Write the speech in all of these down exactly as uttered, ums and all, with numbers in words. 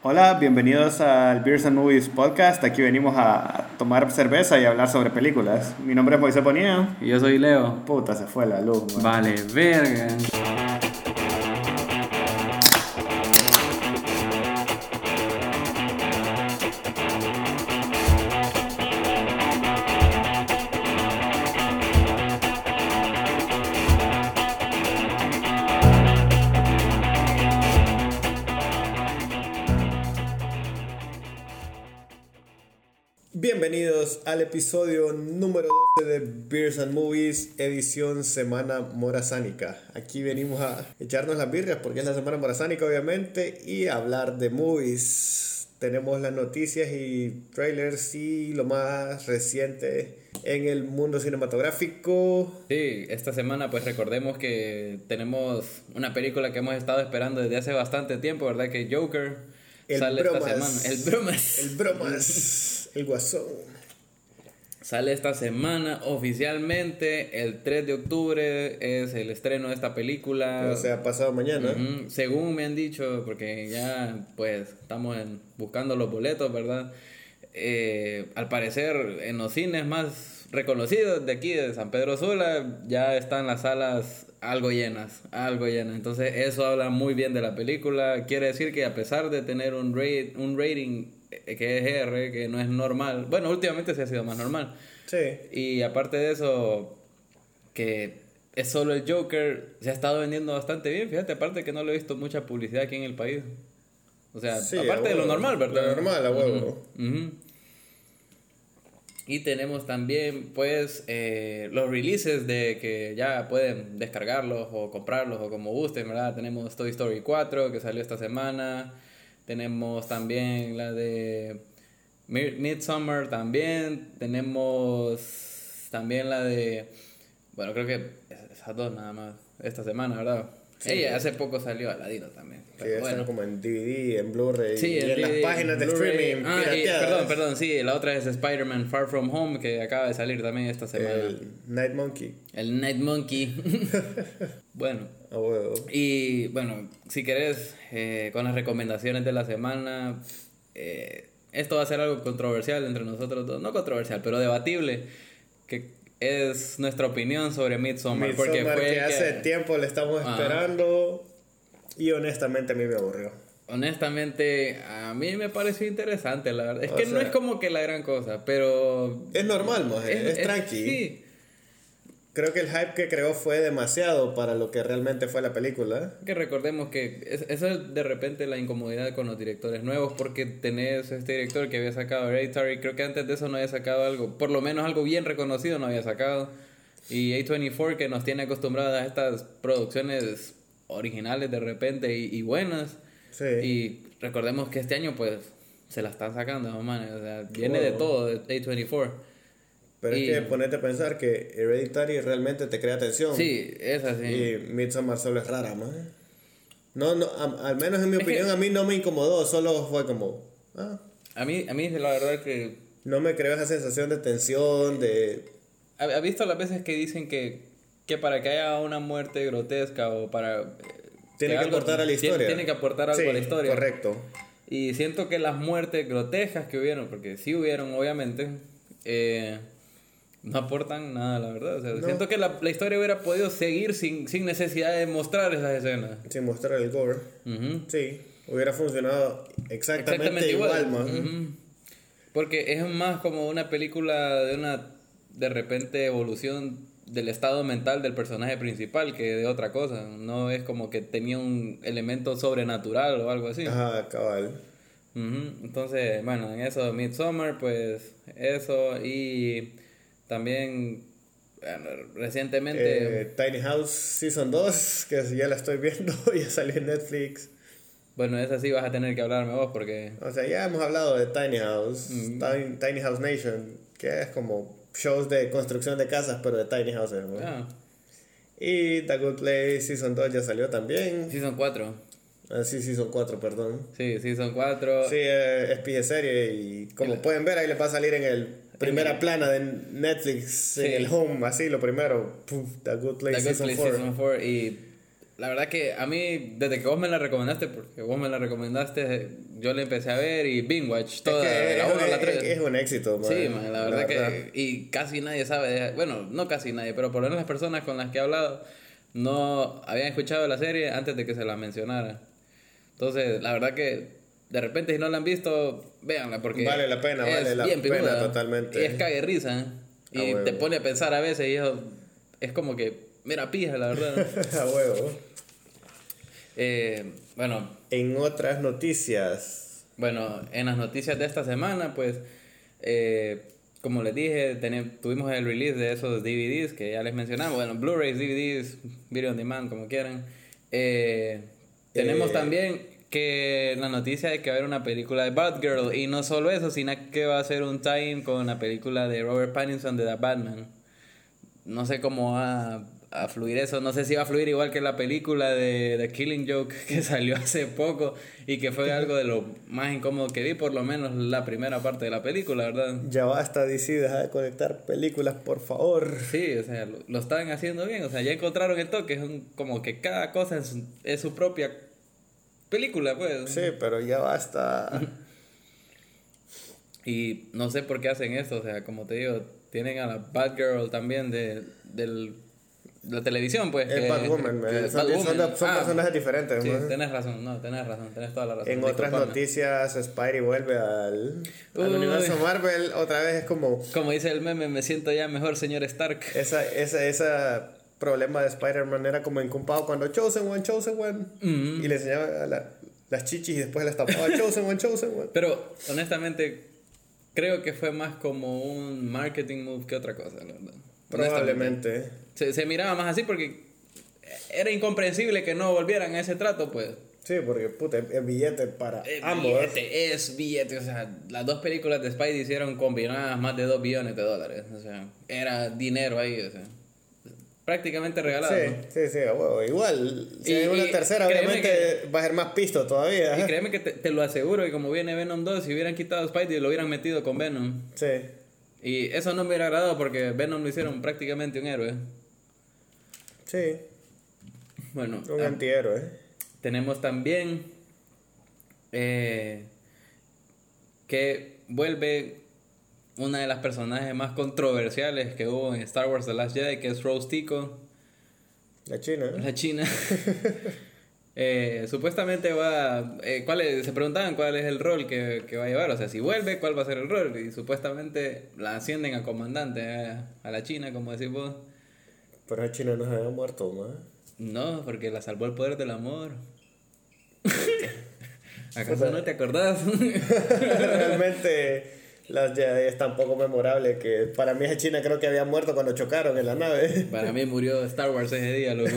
Hola, bienvenidos al Beers and Movies Podcast. Aquí venimos a tomar cerveza y hablar sobre películas. Mi nombre es Moisés Bonilla. Y yo soy Leo. Puta, se fue la luz, man. Vale, verga. Bienvenidos al episodio número doce de Beers and Movies, edición Semana Morazánica. Aquí venimos a echarnos las birrias porque es la Semana Morazánica, obviamente, y hablar de movies. Tenemos las noticias y trailers y lo más reciente en el mundo cinematográfico. Sí, esta semana pues recordemos que tenemos una película que hemos estado esperando desde hace bastante tiempo, ¿verdad? Que Joker el sale bromas, esta semana. El bromas. El bromas. El guasón. Sale esta semana oficialmente, el tres de octubre es el estreno de esta película. O sea, pasado mañana. Uh-huh. Según me han dicho, porque ya pues estamos en, buscando los boletos, ¿verdad? Eh, al parecer en los cines más reconocidos de aquí, de San Pedro Sula, ya están las salas algo llenas, algo llenas. Entonces eso habla muy bien de la película. Quiere decir que a pesar de tener un, rate, un rating que es R, que no es normal, bueno, últimamente se ha sido más normal. Sí. Y aparte de eso, que es solo el Joker, se ha estado vendiendo bastante bien. Fíjate, aparte que no le he visto mucha publicidad aquí en el país. O sea, sí, aparte de lo normal, ¿verdad? Lo normal, a huevo. Uh-huh. Uh-huh. Y tenemos también, pues, eh, los releases de que ya pueden descargarlos o comprarlos o como gusten, ¿verdad? Tenemos Toy Story cuatro, que salió esta semana. Tenemos también la de Midsommar también. Tenemos también la de... Bueno, creo que esas dos nada más esta semana, ¿verdad? Sí, sí, hace poco salió Aladino también. Sí, están bueno. Como en D V D, en Blu-ray, sí, y en, en las páginas de streaming ah, pirateadas. Y, perdón, perdón, sí, la otra es Spider-Man Far From Home, que acaba de salir también esta semana. El Night Monkey. El Night Monkey. Bueno. A huevo. Y bueno, si querés, eh, con las recomendaciones de la semana, eh, esto va a ser algo controversial entre nosotros dos. No controversial, pero debatible, que es nuestra opinión sobre Midsommar. Midsommar, porque fue que hace que... tiempo le estamos ah. esperando y honestamente a mí me aburrió. Honestamente, a mí me pareció interesante, la verdad. Es o que sea, no es como que la gran cosa, pero... Es normal, moje, es, es, es tranqui. Sí. Creo que el hype que creó fue demasiado para lo que realmente fue la película. Que recordemos que eso es de repente la incomodidad con los directores nuevos, porque tenés este director que había sacado Hereditary, creo que antes de eso no había sacado algo, por lo menos algo bien reconocido no había sacado. Y A veinticuatro que nos tiene acostumbrados a estas producciones originales de repente y, y buenas. Sí. Y recordemos que este año pues se la están sacando, no, man, o sea, viene wow. de todo de A veinticuatro. Pero y, es que ponete a pensar que Hereditary realmente te crea tensión. Sí, es así. Y Midsommar solo es rara, man. No, no, a, al menos en mi es opinión que, a mí no me incomodó, solo fue como... Ah. A mí, a mí la verdad que... No me creó esa sensación de tensión, de... ¿Has visto las veces que dicen que, que para que haya una muerte grotesca o para... Tiene que, que algo, aportar a la historia. Tiene, tiene que aportar algo sí, a la historia. Correcto. Y siento que las muertes grotescas que hubieron, porque sí hubieron obviamente... Eh, no aportan nada, la verdad. O sea, no. Siento que la, la historia hubiera podido seguir sin, sin necesidad de mostrar esas escenas. Sin mostrar el gore. Uh-huh. Sí, hubiera funcionado exactamente, exactamente igual, igual man. Uh-huh. Porque es más como una película de una, de repente, evolución del estado mental del personaje principal que de otra cosa. No es como que tenía un elemento sobrenatural o algo así. Ajá, cabal. Uh-huh. Entonces, bueno, en eso, Midsommar, pues eso y... También, bueno, recientemente... Eh, Tiny House Season dos, que ya la estoy viendo, ya salió en Netflix. Bueno, esa sí vas a tener que hablarme vos porque... O sea, ya hemos hablado de Tiny House, mm. Tiny, Tiny House Nation, que es como shows de construcción de casas, pero de Tiny Houses, ¿no? Ah. Y The Good Place Season dos ya salió también. Season cuatro. Ah, sí, Season cuatro, perdón. Sí, Season cuatro. Sí, eh, es pie serie y como el... pueden ver ahí les va a salir en el... Primera el, plana de Netflix, sí. En el home, así lo primero, puf, The Good Place, The Good Season Place Season cuatro. Y la verdad que a mí, desde que vos me la recomendaste, porque vos me la recomendaste, yo la empecé a ver y binge watch toda, es que la es, uno a la tres. Es, es un éxito, man. Sí, man, la verdad, la verdad que... Y casi nadie sabe, de, bueno, no casi nadie, pero por lo menos las personas con las que he hablado no habían escuchado la serie antes de que se la mencionara. Entonces, la verdad que de repente si no la han visto, véanla porque vale la pena, es vale la bien pena pijuda, totalmente. Y es cague risa, ¿eh? Y a te pone a pensar a veces y eso es como que, mira pija, la verdad. A huevo. Eh, bueno. En otras noticias. Bueno, en las noticias de esta semana, pues, eh, como les dije, ten, tuvimos el release de esos D V Ds que ya les mencionamos. Bueno, Blu-rays, D V Ds, Video on Demand, como quieran. Eh, tenemos eh, también que la noticia de que va a haber una película de Batgirl. Y no solo eso, sino que va a ser un time con la película de Robert Pattinson de The Batman. No sé cómo va a fluir eso, no sé si va a fluir igual que la película de The Killing Joke que salió hace poco y que fue algo de lo más incómodo que vi, por lo menos la primera parte de la película, ¿verdad? Ya basta, D C, deja de conectar películas, por favor. Sí, o sea, lo, lo están haciendo bien, o sea, ya encontraron el toque, es un, como que cada cosa es, es su propia película, pues. Sí, pero ya basta. Y no sé por qué hacen esto, o sea, como te digo, tienen a la Batgirl también de, del... la televisión, pues. Es Batwoman, que son, Batwoman. son, son ah, personajes diferentes. Sí, ¿no? Tenés razón, no, tenés razón, tenés toda la razón. En otras noticias, Spidey vuelve al, al universo Marvel. Otra vez es como... Como dice el meme, me siento ya mejor, señor Stark. Esa, esa, esa problema de Spider-Man era como inculpado cuando Chosen One, Chosen One. Mm-hmm. Y le enseñaba a la, las chichis y después las tapaba Chosen One, Chosen One. Pero, honestamente, creo que fue más como un marketing move que otra cosa, la verdad. Probablemente. Se, se miraba más así porque era incomprensible que no volvieran a ese trato, pues. Sí, porque puta, es billete para es ambos. Billete, es billete, o sea, las dos películas de Spidey hicieron combinadas más de dos billones de dólares, o sea, era dinero ahí, o sea, prácticamente regalado. Sí, ¿no? sí, sí, bueno, igual, si y, hay una tercera, obviamente que, va a ser más pisto todavía. Y créeme que te, te lo aseguro, que como viene Venom dos, si hubieran quitado a Spidey, lo hubieran metido con Venom. Sí. Y eso no me hubiera agradado porque Venom lo hicieron prácticamente un héroe. Sí. Bueno. Un um, antihéroe. Tenemos también eh, que vuelve una de las personajes más controversiales que hubo en Star Wars The Last Jedi, que es Rose Tico. La china. La china. Eh, supuestamente va eh, ¿cuál es? Se preguntaban cuál es el rol que, que va a llevar, o sea, si vuelve, cuál va a ser el rol, y supuestamente la ascienden a comandante eh, a la China, como decís vos. Pero la China no se había muerto, ¿no? No, porque la salvó el poder del amor. ¿Acaso pues, no te acordás? Realmente las Jedi es tan poco memorable que para mí esa China creo que había muerto cuando chocaron en la nave. Para mí murió Star Wars ese día, loco.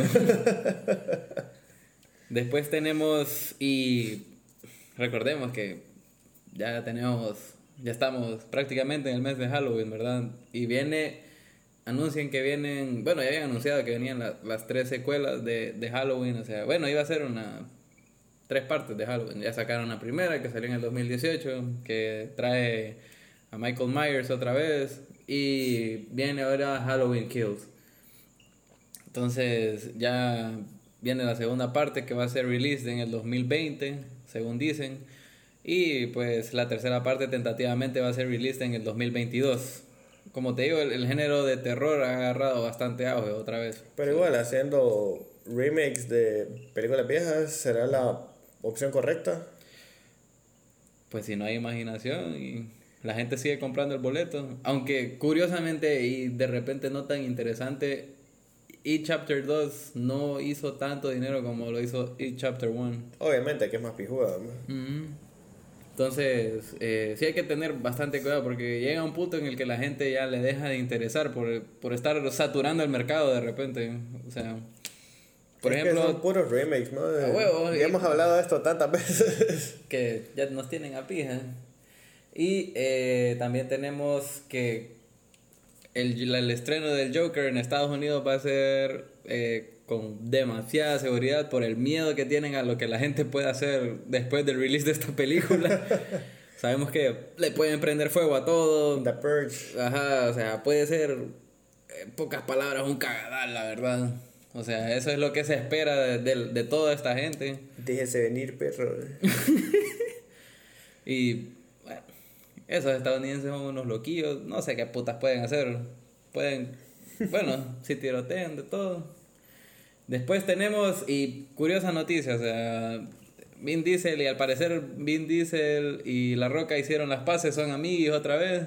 Después tenemos, y recordemos que ya tenemos, ya estamos prácticamente en el mes de Halloween, ¿verdad? Y viene, anuncian que vienen, bueno, ya habían anunciado que venían la, las tres secuelas de, de Halloween, o sea, bueno, iba a ser una, tres partes de Halloween. Ya sacaron la primera, que salió en el dos mil dieciocho, que trae a Michael Myers otra vez, y viene ahora Halloween Kills. Entonces, ya... viene la segunda parte que va a ser released en el dos mil veinte, según dicen. Y pues la tercera parte tentativamente va a ser released en el dos mil veintidós. Como te digo, el, el género de terror ha agarrado bastante auge otra vez. Pero igual, haciendo remakes de películas viejas, ¿será la opción correcta? Pues si no hay imaginación y la gente sigue comprando el boleto. Aunque curiosamente y de repente no tan interesante... It Chapter dos no hizo tanto dinero como lo hizo It Chapter uno. Obviamente que es más pijuda, ¿no? Mm-hmm. Entonces, eh, sí hay que tener bastante cuidado porque llega un punto en el que la gente ya le deja de interesar por, por estar saturando el mercado de repente. O sea, por es ejemplo... Que son puros remakes, ¿no? A huevo. Y hemos hablado de esto tantas veces. Que ya nos tienen a pija. Y eh, también tenemos que... El, el estreno del Joker en Estados Unidos va a ser eh, con demasiada seguridad por el miedo que tienen a lo que la gente puede hacer después del release de esta película. Sabemos que le pueden prender fuego a todo. The Purge. Ajá, o sea, puede ser, en pocas palabras, un cagadal, la verdad. O sea, eso es lo que se espera de, de, de toda esta gente. Déjese venir, perro. Y bueno, esos estadounidenses son unos loquillos. No sé qué putas pueden hacer. Pueden, bueno, si tirotean de todo. Después tenemos, y curiosa noticia, o sea, Vin Diesel y al parecer Vin Diesel y La Roca hicieron las paces, son amigos otra vez.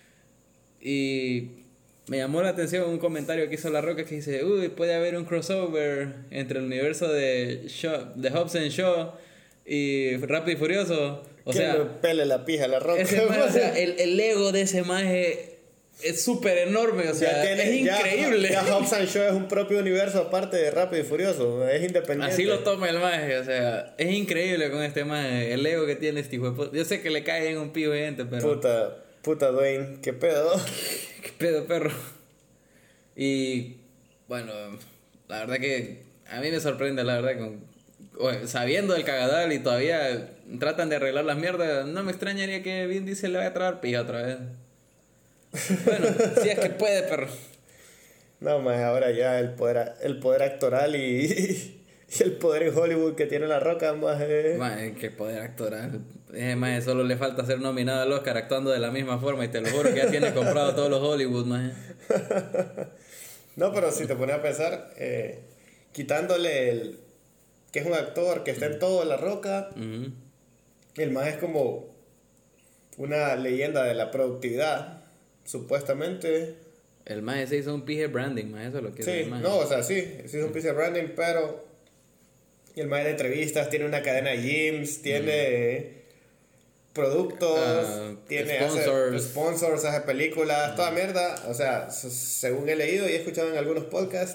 Y me llamó la atención un comentario que hizo La Roca que dice, uy, puede haber un crossover entre el universo de, Shaw, de Hobbs and Shaw y Rápido y Furioso. O que sea, me pele la pija La Roca. Ese maje, o sea, el, el ego de ese maje es súper enorme, o sea, tiene, es increíble. Ya, ya Hobbs and Shaw es un propio universo aparte de Rápido y Furioso, es independiente. Así lo toma el maje, o sea, es increíble con este maje, el ego que tiene este hijo de puta. Yo sé que le cae en un pijo gente, pero... Puta, puta Dwayne, qué pedo. Qué pedo, perro. Y, bueno, la verdad que a mí me sorprende, la verdad, con... Bueno, sabiendo el cagadal y todavía tratan de arreglar las mierdas, no me extrañaría que Vin Diesel le vaya a traer pija otra vez. Bueno, si es que puede, perro. No, más ahora ya el poder, el poder actoral y, y el poder en Hollywood que tiene La Roca, más eh. Más que poder actoral. Eh, más solo le falta ser nominado al Oscar actuando de la misma forma y te lo juro que ya tiene comprado todos los Hollywood, más. No, pero si te pones a pensar, eh, quitándole el que es un actor que está en todo La Roca, uh-huh. El más es como una leyenda de la productividad, supuestamente. El más se hizo un pije branding, más eso es lo que sí, es el maje. No, o sea, sí, se hizo un pije branding, pero el más de entrevistas, tiene una cadena de gyms, tiene uh-huh. productos, uh, tiene sponsors. Hace, sponsors, hace películas, uh-huh. toda mierda. O sea, según he leído y he escuchado en algunos podcasts,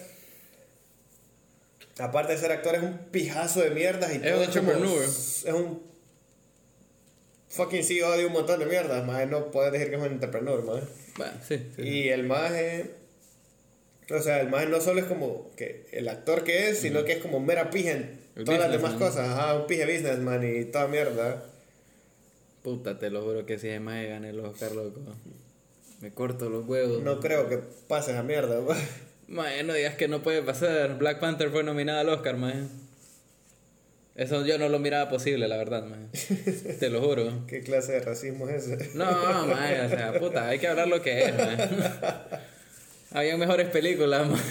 aparte de ser actor, es un pijazo de mierdas y es todo. Un entrepreneur. Es un fucking C E O de un montón de mierdas, más no puedes decir que es un entrepreneur, más. Bueno, sí, sí. Y el maje, o sea, el maje no solo es como que el actor que es, sino que es como mera pija en el todas las demás cosas. Ajá, un pije businessman y toda mierda. Puta, te lo juro que si el maje gane el Oscar, loco, me corto los huevos. No creo que pase esa mierda, maje. Maje, no digas que no puede pasar. Black Panther fue nominada al Oscar, maje. Eso yo no lo miraba posible, la verdad, maje. Te lo juro. ¿Qué clase de racismo es ese? No, maje, o sea, puta, hay que hablar lo que es, maje. Habían mejores películas, maje.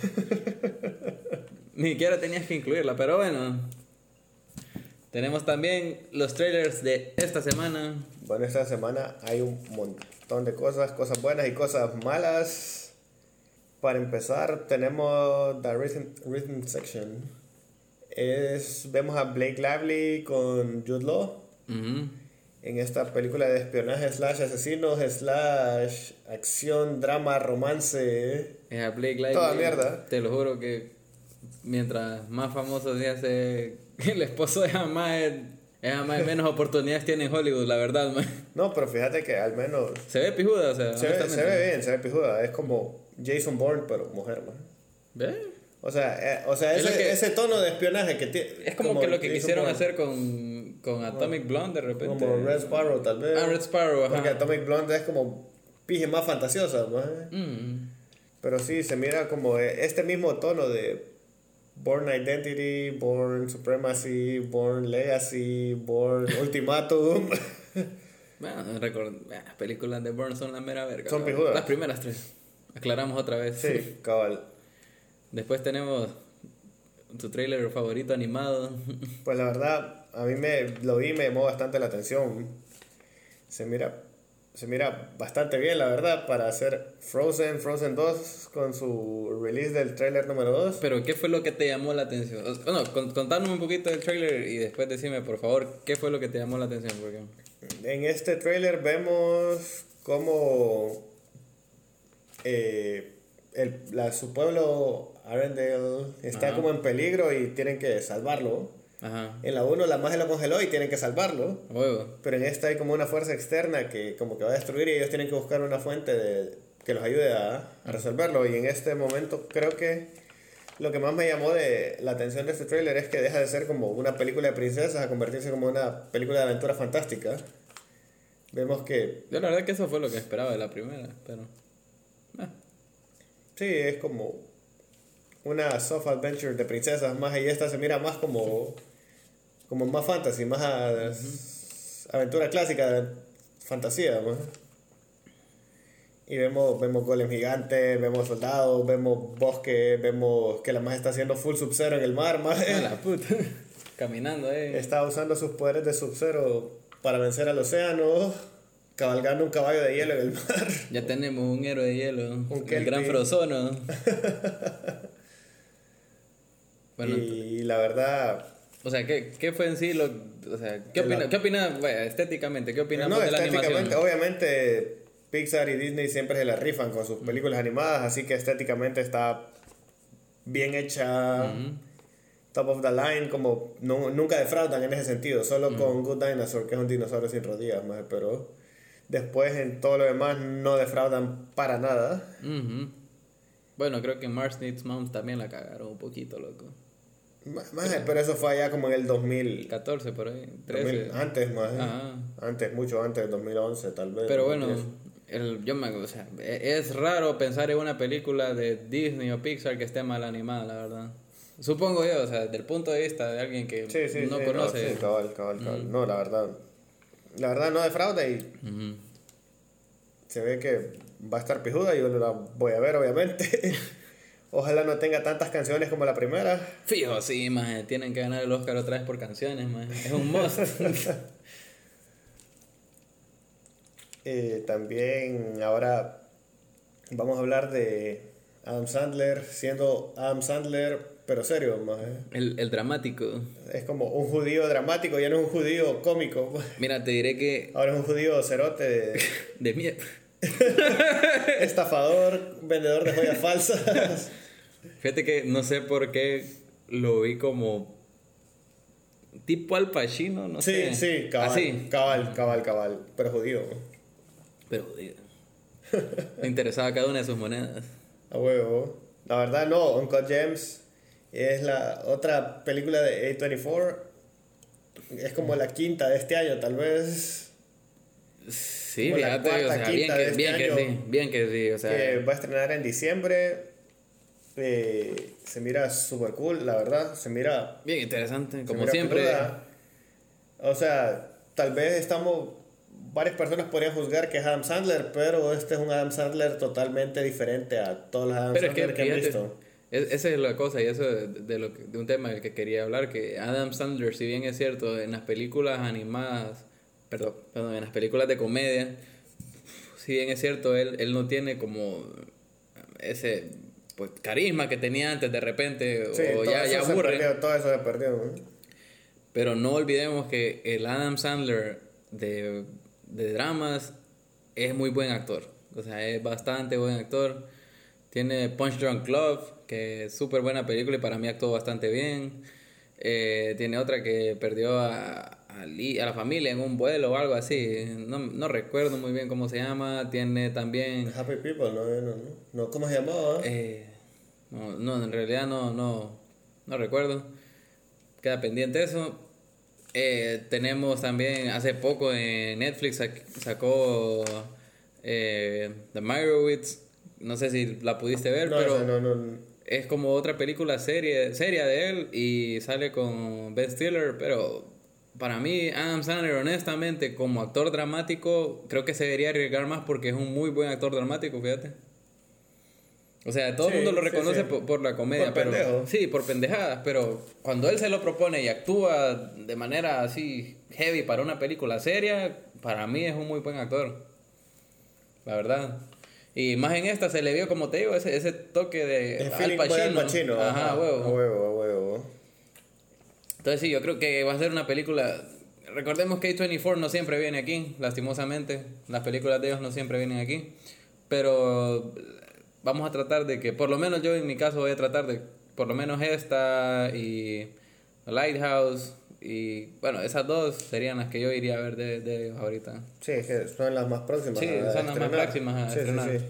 Ni siquiera tenías que incluirla, pero bueno. Tenemos también los trailers de esta semana. Bueno, esta semana hay un montón de cosas, cosas buenas y cosas malas. Para empezar, tenemos The Rhythm, Rhythm Section. Es, vemos a Blake Lively con Jude Law. Uh-huh. En esta película de espionaje slash asesinos slash acción, drama, romance. Es a Blake Lively. Toda mierda. Te lo juro que mientras más famoso se hace el esposo de Jamás, Jamás menos oportunidades tiene en Hollywood, la verdad, man. No, pero fíjate que al menos... Se ve pijuda, o sea, se ve, se ve bien, se ve pijuda. Es como Jason Bourne, pero mujer, man. ¿Ves? O sea, eh, o sea ese, que, ese tono de espionaje que tiene... Es como, como que lo que quisieron Bourne. Hacer con, con Atomic Blonde de repente. Como Red Sparrow, tal vez. Ah, Red Sparrow, ajá. Porque Atomic Blonde es como pije más fantasiosa, man. Mm. Pero sí, se mira como este mismo tono de Bourne Identity, Bourne Supremacy, Bourne Legacy, Bourne Ultimatum. Bueno, record... las películas de Bourne son la mera verga. Son pijudas. Las primeras tres. Aclaramos otra vez. Sí, cabal. Después tenemos tu trailer favorito animado. Pues la verdad, a mí me lo vi y me llamó bastante la atención. Se mira, se mira bastante bien, la verdad, para hacer Frozen, Frozen dos con su release del trailer número dos. Pero ¿qué fue lo que te llamó la atención? Bueno, contanos un poquito del trailer y después decime, por favor, ¿qué fue lo que te llamó la atención? Porque... en este trailer vemos cómo eh, el, la, su pueblo Arendelle está Ajá. como en peligro y tienen que salvarlo. Ajá. En la uno la magia lo congeló y tienen que salvarlo. Huevo. Pero en esta hay como una fuerza externa que como que va a destruir y ellos tienen que buscar una fuente de, que los ayude a, a resolverlo. Y en este momento creo que lo que más me llamó de la atención de este trailer es que deja de ser como una película de princesas a convertirse como una película de aventura fantástica. Vemos que... Yo la verdad que eso fue lo que esperaba de la primera, pero... Eh. Sí, es como... una soft adventure de princesas más, y esta se mira más como, como más fantasy, más a, uh-huh. aventura clásica de fantasía, más. Y vemos, vemos golems gigantes, vemos soldados, vemos bosque, vemos que la más está haciendo full Sub-Zero en el mar, más. A la puta. Caminando, eh. Está usando sus poderes de Sub-Zero para vencer al océano, cabalgando un caballo de hielo en el mar. Ya tenemos un héroe de hielo, un el gran Frozono. Bueno, y la verdad... O sea, ¿qué, qué fue en sí lo... O sea, ¿qué opina, la... ¿qué opina bueno, estéticamente? ¿Qué opinamos no, de la animación? Obviamente, Pixar y Disney siempre se la rifan con sus películas animadas, así que estéticamente está bien hecha, uh-huh. top of the line, como no, nunca defraudan en ese sentido, solo uh-huh. con Good Dinosaur, que es un dinosaurio sin rodillas, más, pero después en todo lo demás no defraudan para nada. Uh-huh. Bueno, creo que Mars Needs Moms también la cagaron un poquito, loco. Más, más pero, pero eso fue allá como en el dos mil catorce por ahí, trece. dos mil, antes más, ¿eh? Antes, mucho antes del dos mil once tal vez. Pero bueno, el, yo me, o sea, es raro pensar en una película de Disney o Pixar que esté mal animada, la verdad. Supongo yo, o sea, desde el punto de vista de alguien que sí, sí, no sí, conoce. No, sí, cabal, cabal, cabal. Uh-huh. No, la verdad, la verdad no defrauda y uh-huh. se ve que va a estar pijuda y yo la voy a ver, obviamente. Ojalá no tenga tantas canciones como la primera. Fijo, sí, maje. Tienen que ganar el Oscar otra vez por canciones, maje. Es un must. eh, también ahora vamos a hablar de Adam Sandler siendo Adam Sandler, pero serio, maje. El, el dramático. Es como un judío dramático, ya no es un judío cómico. Mira, te diré que... Ahora es un judío cerote de... de mierda. Estafador, vendedor de joyas falsas. Fíjate que no sé por qué lo vi como tipo Al Pacino, no sí, sé. Sí, sí, cabal, ¿así? cabal, cabal, cabal, pero judío. Pero judío. Me interesaba cada una de sus monedas. A huevo. La verdad no, Uncut Gems es la otra película de A veinticuatro. Es como la quinta de este año, tal vez. Sí, fíjate, o sea, bien, que, este bien que sí, bien que sí, o sea. Que va a estrenar en diciembre. Eh, se mira super cool, la verdad, se mira... Bien interesante, como siempre. Cruda. O sea, tal vez estamos... Varias personas podrían juzgar que es Adam Sandler, pero este es un Adam Sandler totalmente diferente a todos los Adam pero Sandler es que, que fíjate, han visto. Es, esa es la cosa, y eso de, de, lo que, de un tema del que quería hablar, que Adam Sandler, si bien es cierto, en las películas animadas, perdón, perdón en las películas de comedia, si bien es cierto, él, él no tiene como ese pues carisma que tenía antes de repente, sí, o ya, ya aburre. Perdió, todo eso se perdió, ¿no? Pero no olvidemos que el Adam Sandler de, de dramas es muy buen actor. O sea, es bastante buen actor. Tiene Punch Drunk Love, que es súper buena película y para mí actuó bastante bien. Eh, tiene otra que perdió a, a, a la familia en un vuelo o algo así. No, no recuerdo muy bien cómo se llama. Tiene también... Happy People, ¿no? no, no. no ¿Cómo se llamaba? Eh, no, no, en realidad no, no, no recuerdo. Queda pendiente eso. Eh, tenemos también, hace poco en Netflix sacó eh, The Meyerowitz. No sé si la pudiste ver, no, pero no, no, no. Es como otra película serie, seria de él y sale con Ben Stiller, pero para mí Adam Sandler, honestamente, como actor dramático, creo que se debería arriesgar más porque es un muy buen actor dramático, fíjate. O sea, todo el sí, mundo lo reconoce sí, sí. Por, por la comedia, por pero pendejo. Sí, por pendejadas, pero cuando él se lo propone y actúa de manera así heavy para una película seria, para mí es un muy buen actor. La verdad. Y más en esta se le vio, como te digo, ese, ese toque de Al Pacino. Al Pacino. Ajá, Ajá, huevo. A huevo, a huevo. Entonces sí, yo creo que va a ser una película... Recordemos que A veinticuatro no siempre viene aquí, lastimosamente. Las películas de ellos no siempre vienen aquí. Pero vamos a tratar de que, por lo menos yo en mi caso voy a tratar de, por lo menos esta y Lighthouse... Y bueno, esas dos serían las que yo iría a ver de, de ellos ahorita. Sí, es que son las más próximas. Sí, a son las más próximas a sí, estrenar. Sí, sí.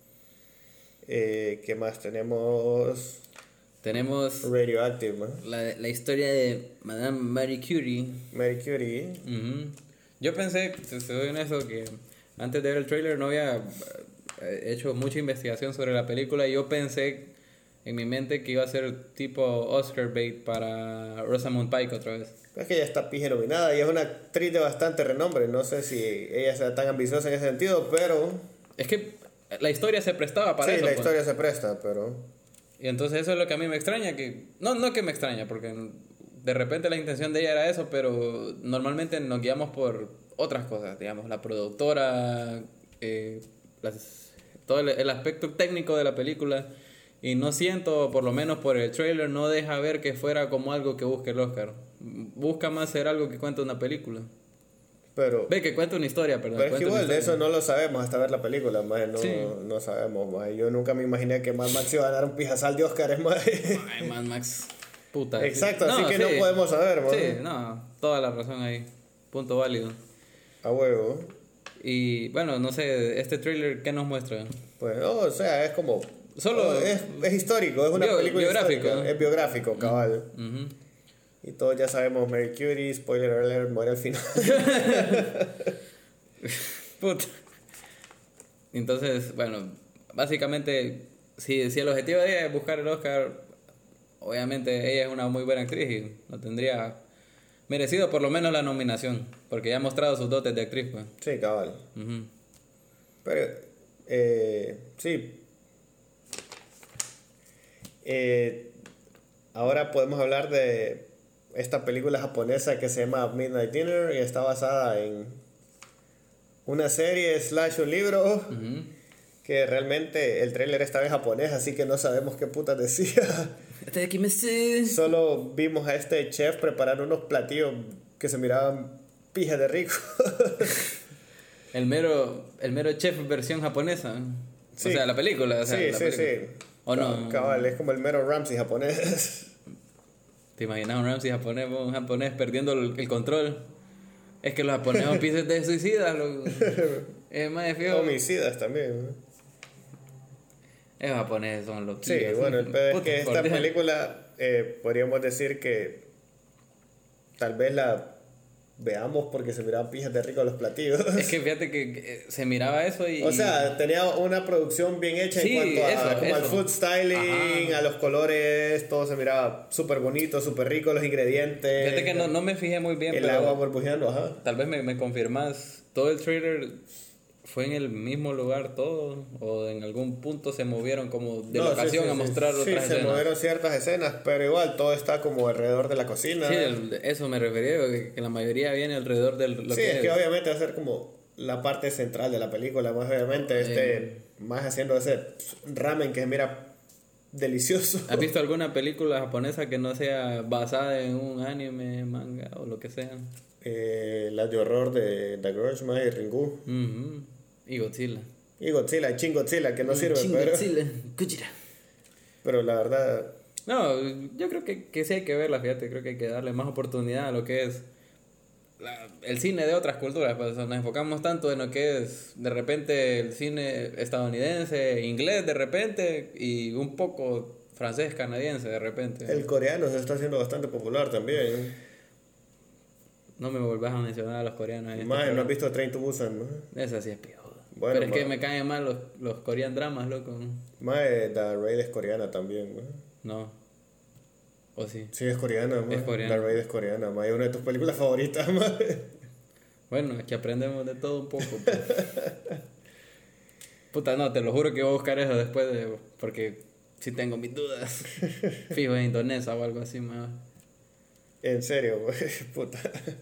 Eh, ¿Qué más tenemos? Tenemos Radioactive, ¿no? la, la historia de Madame Marie Curie. Marie Curie. Uh-huh. Yo pensé, te soy honesto, que antes de ver el trailer no había hecho mucha investigación sobre la película y yo pensé en mi mente que iba a ser tipo Oscar bait para Rosamund Pike otra vez. Es que ella está pija nominada y es una actriz de bastante renombre. No sé si ella sea tan ambiciosa en ese sentido, pero... Es que la historia se prestaba para sí, eso. Sí, la pues. historia se presta, pero... Y entonces eso es lo que a mí me extraña, que... No, no que me extraña, porque de repente la intención de ella era eso, pero normalmente nos guiamos por otras cosas, digamos, la productora, eh, las, todo el, el aspecto técnico de la película... Y no siento, por lo menos por el trailer, no deja ver que fuera como algo que busque el Oscar. Busca más ser algo que cuente una película. Pero... Ve, que cuente una historia, perdón. Pero es que igual de eso no lo sabemos hasta ver la película, más no, sí. no sabemos, más. Yo nunca me imaginé que Mad Max iba a dar un pijazal de Oscar, más. Ay, Mad Max, puta. Exacto, no, así que sí. no podemos saber, más. Sí, no, toda la razón ahí. Punto válido. A huevo. Y bueno, no sé, este trailer, ¿qué nos muestra? Pues, oh, o sea, es como... Solo oh, es, es histórico, es una bio, película biográfico, histórica, ¿no? Es biográfico, cabal. Uh-huh. Y todos ya sabemos, Mary Curie, spoiler alert, muere al final. Puta. Entonces, bueno, básicamente, si, si el objetivo de ella es buscar el Oscar, obviamente ella es una muy buena actriz y lo tendría merecido por lo menos la nominación, porque ya ha mostrado sus dotes de actriz, pues. Sí, cabal. Uh-huh. Pero, eh, sí. Eh, ahora podemos hablar de esta película japonesa que se llama Midnight Dinner y está basada en una serie slash un libro uh-huh. que realmente el tráiler estaba en japonés, así que no sabemos qué puta decía. Solo vimos a este chef preparar unos platillos que se miraban pija de rico. el mero el mero chef versión japonesa. Sí. O sea, la película. O sea, sí, la sí, película. sí. ¿O no? Cabal, es como el mero Ramsay japonés. ¿Te imaginas un Ramsay japonés, un japonés perdiendo el, el control? Es que los japoneses son piezas de suicidas, loco. Es más de feo. Homicidas también, ¿no? Esos japoneses son los sí, bueno, el pedo es que esta película eh, podríamos decir que tal vez la veamos porque se miraban pijas de rico los platillos. Es que fíjate que, que se miraba eso y... O sea, tenía una producción bien hecha sí, en cuanto a, eso, como eso. al food styling, ajá. a los colores, todo se miraba súper bonito, súper rico, los ingredientes. Fíjate que no, no me fijé muy bien, el pero agua burbujeando, ajá. Tal vez me, me confirmas, ¿todo el trailer fue en el mismo lugar todo? ¿O en algún punto se movieron como de no, locación sí, sí, a mostrar sí, otras sí, escenas? se movieron ciertas escenas, pero igual todo está como alrededor de la cocina. Sí, el, eso me refería, que, que la mayoría viene alrededor del... Lo sí, que es, es que obviamente va a ser como la parte central de la película, más obviamente, eh, este, más haciendo ese ramen que mira delicioso. ¿Has visto alguna película japonesa que no sea basada en un anime, manga o lo que sea? Eh, la de horror de The Grudge, más y Ringu. Uh-huh. Y Godzilla. Y Godzilla, Shin Godzilla, que no sirve, Shin pero... Godzilla, Gojira. Pero la verdad... No, yo creo que, que sí hay que verla, fíjate, creo que hay que darle más oportunidad a lo que es la, el cine de otras culturas, pues nos enfocamos tanto en lo que es de repente el cine estadounidense, inglés de repente y un poco francés, canadiense de repente. El coreano se está haciendo bastante popular también. No me volvás a mencionar a los coreanos. Este Más, ¿no has visto Train to Busan? ¿No? Esa sí es pijuda. Bueno, pero es ma, que me caen mal los, los corean dramas, loco. Más, The Raid es coreana también, ¿no? No. ¿O sí? Sí, es coreana, ma. Es coreana. The Raid es coreana, ma. Es una de tus películas favoritas, ma. Bueno, es que aprendemos de todo un poco. Pues. Puta, no, te lo juro que voy a buscar eso después de... Porque sí tengo mis dudas. Fijo en indonesa o algo así, más. En serio, puta.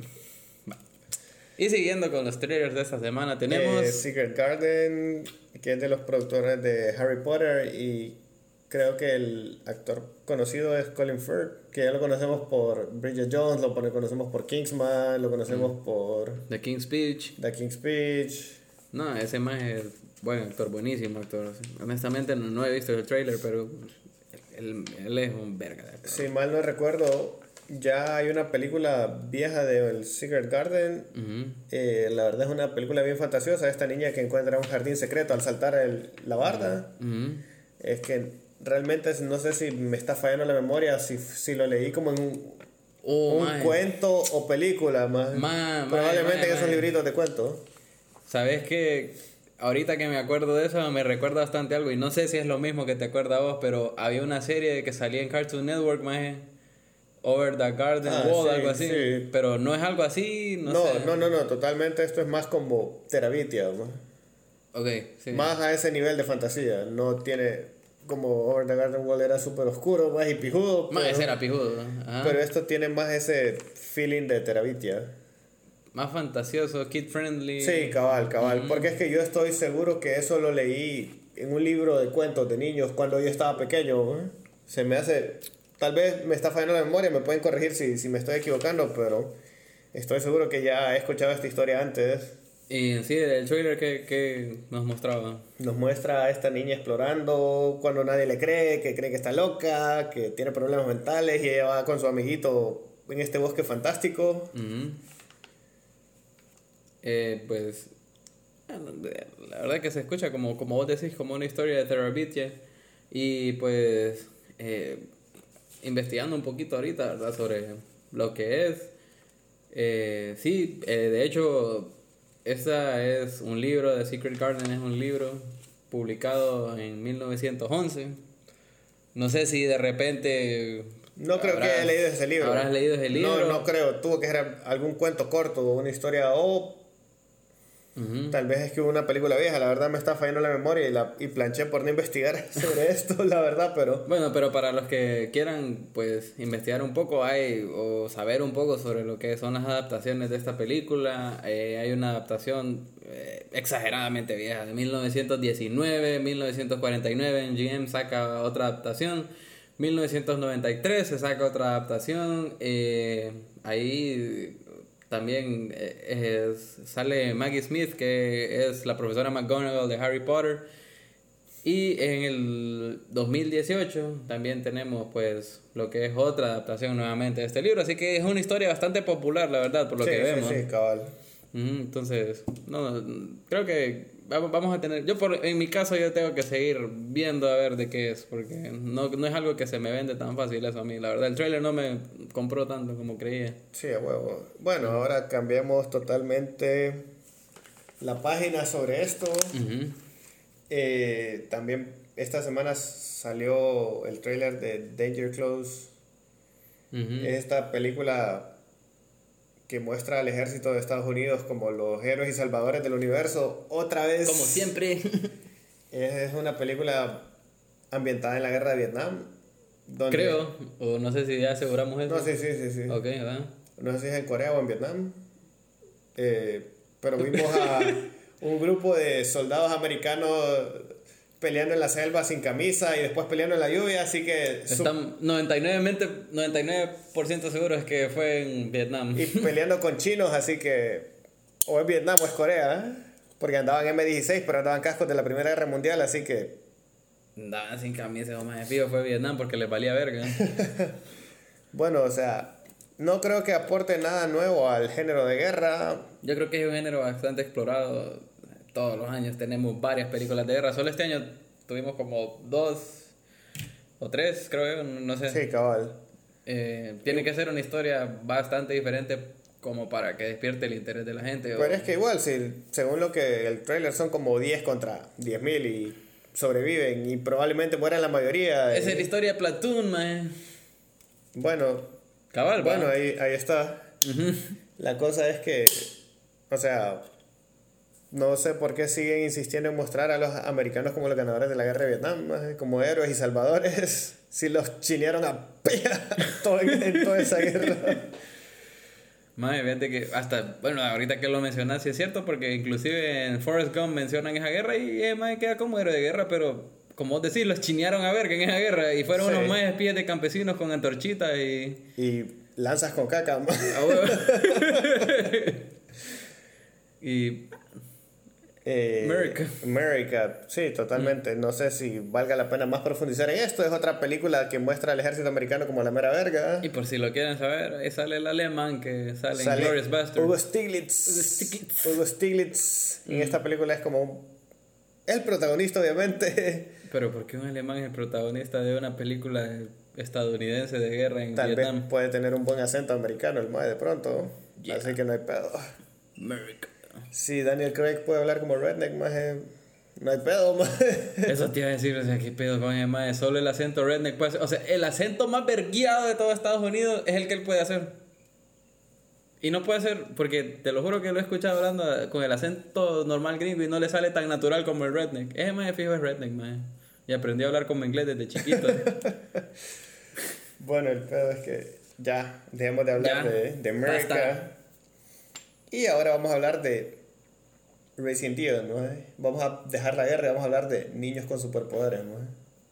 Y siguiendo con los trailers de esta semana, tenemos... Eh, Secret Garden, que es de los productores de Harry Potter, y creo que el actor conocido es Colin Firth, que ya lo conocemos por Bridget Jones, lo conocemos por Kingsman, lo conocemos mm. por... The King's Speech. The King's Speech. No, ese más es buen actor, buenísimo actor. Honestamente no, no he visto el trailer, pero él, él es un verga de actor. Si mal no recuerdo... Ya hay una película vieja de El Secret Garden. Uh-huh. eh, la verdad es una película bien fantasiosa. Esta niña que encuentra un jardín secreto al saltar el, la barda. Uh-huh. Es que realmente no sé si me está fallando la memoria, si, si lo leí como en un, oh, un man. cuento o película. Más. Man, Probablemente man, en esos man. libritos de cuentos. ¿Sabes qué? ahorita que me acuerdo de eso, me recuerda bastante algo. Y no sé si es lo mismo que te acuerdas vos, pero había una serie que salía en Cartoon Network, maje. Over the Garden Ah, Wall, sí, algo así. sí. Pero no es algo así, no, No, sé. no, no, no, totalmente esto es más como Terabitia, ¿no? Ok, sí. Más a ese nivel de fantasía. No tiene como Over the Garden Wall era súper oscuro, más y pijudo. Más pero, ese era pijudo. Ajá. pero esto tiene más ese feeling de Terabitia. Más fantasioso, kid friendly. Sí, cabal, cabal. Ujú. Porque es que yo estoy seguro que eso lo leí en un libro de cuentos de niños cuando yo estaba pequeño. ¿Eh? Se me hace. Tal vez me está fallando la memoria, me pueden corregir si, si me estoy equivocando, pero estoy seguro que ya he escuchado esta historia antes. Y en sí, el trailer que, que nos mostraba. Nos muestra a esta niña explorando cuando nadie le cree, que cree que está loca, que tiene problemas mentales y ella va con su amiguito en este bosque fantástico. Ujú. Eh, pues, la verdad que se escucha como, como vos decís, como una historia de Terabyte. Y pues, eh, investigando un poquito ahorita, ¿verdad? Sobre lo que es. Eh, sí, eh, de hecho, esta es un libro, The Secret Garden es un libro publicado en mil novecientos once. No sé si de repente... No creo habrás- que haya leído ese libro. ¿Habrás leído ese libro? No, no creo. Tuvo que ser algún cuento corto o una historia o Ujú. tal vez es que hubo una película vieja. La verdad me está fallando la memoria y, la, y planché por no investigar sobre esto, la verdad, pero... Bueno, pero para los que quieran pues investigar un poco hay o saber un poco sobre lo que son las adaptaciones de esta película, eh, hay una adaptación eh, exageradamente vieja de mil novecientos diecinueve, mil novecientos cuarenta y nueve en G M saca otra adaptación, mil novecientos noventa y tres se saca otra adaptación, eh, ahí también eh, es- sale Maggie Smith que es la profesora McGonagall de Harry Potter. Y en el dos mil dieciocho también tenemos pues lo que es otra adaptación nuevamente de este libro, así que es una historia bastante popular, la verdad, por lo sí, que sí, vemos. sí, cabal. Ujú, entonces, no, creo que vamos vamos a tener, yo por, en mi caso yo tengo que seguir viendo a ver de qué es, porque no, no es algo que se me vende tan fácil eso a mí, la verdad, el trailer no me compró tanto como creía. Sí, a huevo. Bueno, ahora cambiamos totalmente la página sobre esto. Ujú, Eh, también esta semana salió el trailer de Danger Close. ujú. Es esta película que muestra al ejército de Estados Unidos como los héroes y salvadores del universo. Otra vez. Como siempre. Es, es una película ambientada en la guerra de Vietnam. Donde, Creo, o no sé si ya aseguramos eso. No, sí, sí, sí, sí. Ok, va. No sé si es en Corea o en Vietnam. Eh, pero vimos a un grupo de soldados americanos peleando en la selva sin camisa y después peleando en la lluvia, así que... su- Están noventa y nueve mente- noventa y nueve por ciento seguros que fue en Vietnam. y peleando con chinos, así que... O es Vietnam o es Corea, ¿eh? Porque andaban eme dieciséis, pero andaban cascos de la Primera Guerra Mundial, así que... Andaban sin camisa, o más de fijo fue Vietnam porque les valía verga. Bueno, o sea, no creo que aporte nada nuevo al género de guerra. Yo creo que es un género bastante explorado. Todos los años tenemos varias películas de guerra. Solo este año tuvimos como dos o tres, creo yo, no sé. Sí, cabal. Eh, tiene que ser una historia bastante diferente como para que despierte el interés de la gente. o- Pero es que igual, si, según lo que el trailer son como diez contra diez mil y sobreviven y probablemente mueran la mayoría. Esa y- es la historia de Platoon, man. Bueno, Cabal, va. bueno, ahí, ahí está. La cosa es que, o sea, no sé por qué siguen insistiendo en mostrar a los americanos como los ganadores de la guerra de Vietnam, maje, como héroes y salvadores, si los chinearon a pea todo en, en toda esa guerra. Madre, fíjate que hasta, bueno, ahorita que lo mencionas, sí es cierto, porque inclusive en Forrest Gump mencionan esa guerra y eh, madre, queda como héroe de guerra, pero como vos decís, los chinearon a verga en esa guerra y fueron Sí. unos más espías de campesinos con antorchitas y... Y lanzas con caca. ma. a huevo. y... Eh, America. America, sí, totalmente. No sé si valga la pena más profundizar en esto. Es otra película que muestra al ejército americano como la mera verga. Y por si lo quieren saber, ahí sale el alemán que sale, Sale en Glorious Bastard. Hugo Stiglitz. Hugo Stiglitz. Hugo Stiglitz. En esta película es como un- el protagonista, obviamente. Pero ¿por qué un alemán es el protagonista de una película estadounidense de guerra en Tal Vietnam? vez puede tener un buen acento americano el mae de pronto. Yeah. Así que no hay pedo. America. Si Daniel Craig puede hablar como redneck, más no hay pedo, más. Eso te iba a decir, o sea, qué pedo con ese mae. Solo el acento redneck puede hacer. O sea, el acento más verguiado de todo Estados Unidos es el que él puede hacer. Y no puede ser, porque te lo juro que lo he escuchado hablando con el acento normal gringo y no le sale tan natural como el redneck. Ese mae fijo es redneck, mae. Y aprendió a hablar como inglés desde chiquito. Bueno, el pedo es que ya, dejemos de hablar Ya, de, de America. basta. Y ahora vamos a hablar de Resident Evil, ¿no? Vamos a dejar la guerra y vamos a hablar de niños con superpoderes, ¿no?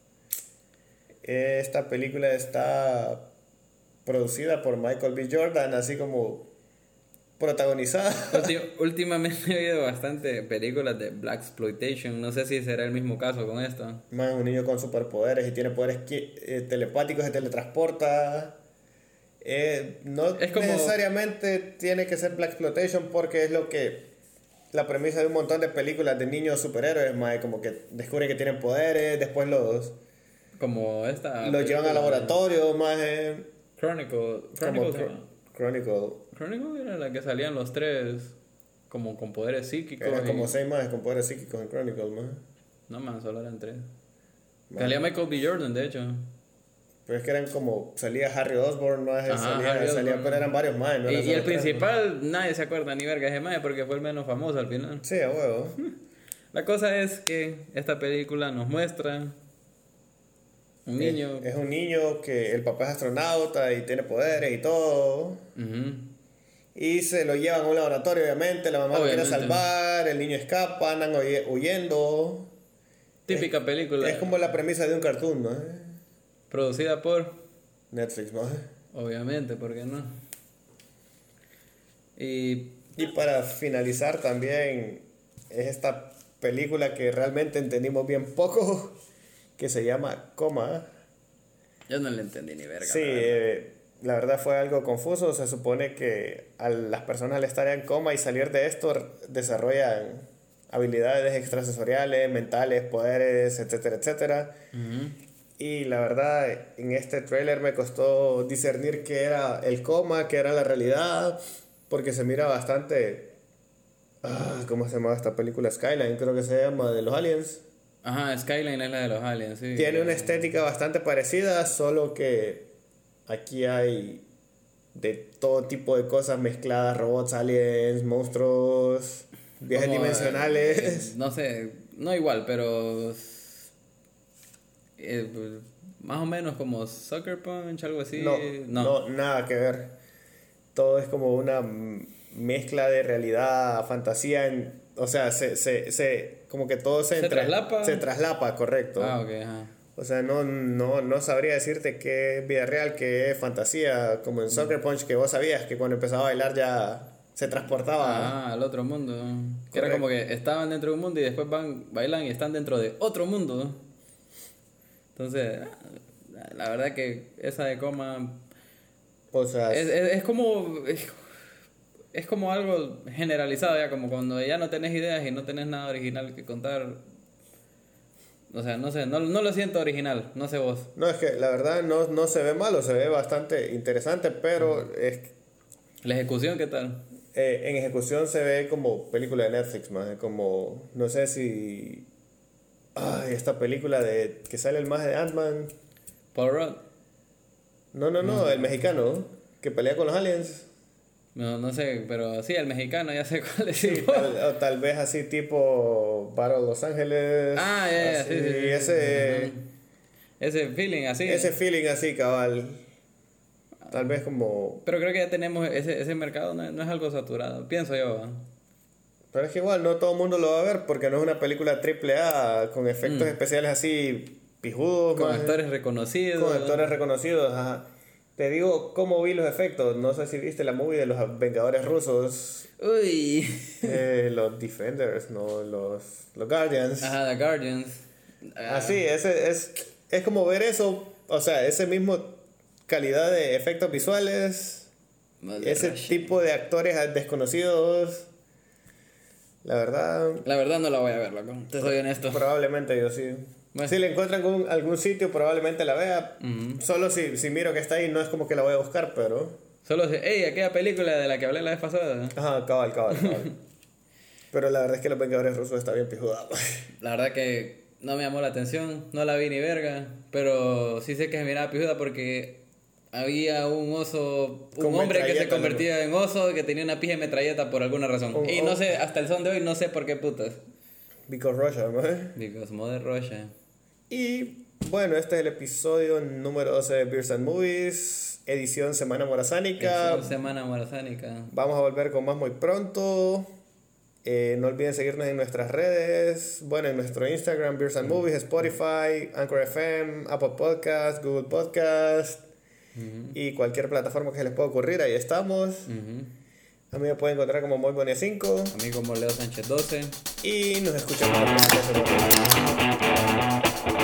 Esta película está producida por Michael B. Jordan, así como protagonizada. Ulti- Últimamente he oído bastante películas de Black Exploitation. No sé si será el mismo caso con esto. Man, un niño con superpoderes y tiene poderes qui- eh, telepáticos, se teletransporta. Eh, no Es como- necesariamente tiene que ser Black Exploitation porque es lo que la premisa de un montón de películas de niños superhéroes, mae, como que descubren que tienen poderes, después los, Como esta. los llevan al laboratorio, más eh, Chronicle. como Chronicle. se Chr- llama. Chronicle. Chronicle era la que salían los tres. Como con poderes psíquicos. Eran y- como seis más con poderes psíquicos en Chronicle, más. No, man, solo eran tres. Man. Salía Michael B. Jordan, de hecho. Pero es que eran como, salía Harry Osborn, más, Ajá, salía, Harry salía- Osborn. pero eran varios más, ¿no? Y, Eran y el solo tres, principal, nadie se acuerda ni verga de ese mae porque fue el menos famoso al final. ¿no? Sí, a huevo. La cosa es que esta película nos muestra un niño. Es, es un niño que el papá es astronauta y tiene poderes y todo. Ujú. Y se lo llevan a un laboratorio, obviamente. La mamá lo quiere Obviamente. salvar, el niño escapa, andan huye- huyendo. Típica película. Es como la premisa de un cartoon, ¿no? Producida por. Netflix, ¿no? Obviamente, ¿por qué no? Y. Y para finalizar también es esta película que realmente entendimos bien poco, que se llama Coma. Yo no le entendí ni verga. Sí, la verdad. eh, la verdad fue algo confuso. Se supone que a las personas al estar en coma y salir de esto desarrollan habilidades extrasensoriales, mentales, poderes, etcétera, etcétera. Ujú. Y la verdad, en este tráiler me costó discernir qué era el coma, qué era la realidad, porque se mira bastante... Ah, ¿cómo se llama esta película? Skyline, creo que se llama, de los aliens. Ajá, Skyline es la de los aliens, sí. Tiene una estética bastante parecida, solo que aquí hay de todo tipo de cosas mezcladas, robots, aliens, monstruos, viajes Como, dimensionales. eh, no sé, no igual, pero. eh, pues, más o menos como Sucker Punch, algo así. no, no, nada que ver. Todo es como una m- mezcla de realidad, fantasía, en, o sea, se, se, se, como que todo se, ¿Se entre- traslapa? Se traslapa, correcto. Ah, ok, ajá. O sea, no, no, no sabría decirte qué es vida real, qué es fantasía, como en Sucker Punch, que vos sabías que cuando empezaba a bailar ya se transportaba. Ah, al otro mundo. Que era Correcto. como que estaban dentro de un mundo y después van, bailan y están dentro de otro mundo. Entonces, ah, la verdad que esa de coma O sea, es, es, es como es, es como algo generalizado ya, como cuando ya no tenés ideas y no tenés nada original que contar. O sea, no sé, no, no lo siento original, no sé vos. no, es que la verdad no, no se ve malo, se ve bastante interesante, pero es, La ejecución, ¿qué tal? eh, en ejecución se ve como película de Netflix, más como, no sé si... Ay, esta película de que sale el maje de Ant-Man. Paul Rudd. No, no, no, el mexicano que pelea con los aliens. No, no sé, pero sí, el mexicano, ya sé cuál es. Sí, tal, o tal vez así tipo Battle Los Ángeles. Ah, ya, ya, así, sí, sí, sí. Ese, Ujú. Ese feeling así. ese feeling así, cabal. Tal vez como... Pero creo que ya tenemos ese, ese mercado, no, no es algo saturado, pienso yo. ¿eh? Pero es que igual no todo el mundo lo va a ver porque no es una película triple A con efectos Mm. especiales así pijudos. Con maje. actores reconocidos. Con actores reconocidos, ajá. Te digo cómo vi los efectos. No sé si viste la movie de los Vengadores rusos. Uy. Eh, los Defenders, no, los, los Guardians. Ajá, The Guardians. Ah, Así, ese, es, es como ver eso, o sea, ese mismo calidad de efectos visuales, Mother ese Russia. tipo de actores desconocidos. La verdad, La verdad no la voy a ver, loco. Te soy honesto. probablemente yo sí. Bueno. Si la encuentro en algún, algún sitio, probablemente la vea. Ujú. Solo si, si miro que está ahí, no es como que la voy a buscar, pero... Solo sé, hey, aquella película de la que hablé la vez pasada. Ajá, cabal, cabal, cabal. Pero la verdad es que Los Vengadores Rusos está bien pijuda. La verdad que no me llamó la atención, no la vi ni verga, pero sí sé que se miraba pijuda porque había un oso, un Con hombre que se metralleta, convertía en oso, que tenía una pija de metralleta por alguna razón. Un- Y no sé, hasta el son de hoy no sé por qué putas. Because Russia, ¿no? Because Mother Russia. Y bueno, este es el episodio número doce de Beers and Movies, edición Semana Morazánica. Es una semana morazánica. Vamos a volver con más muy pronto. Eh, no olviden seguirnos en nuestras redes. Bueno, en nuestro Instagram, Beers and Movies, Spotify, Anchor F M, Apple Podcast, Google Podcast Uh-huh. y cualquier plataforma que se les pueda ocurrir. Ahí estamos. Uh-huh. A mí me pueden encontrar como Muy Bonía cinco. A mí como Leo Sánchez doce. Y nos escuchamos la próxima semana.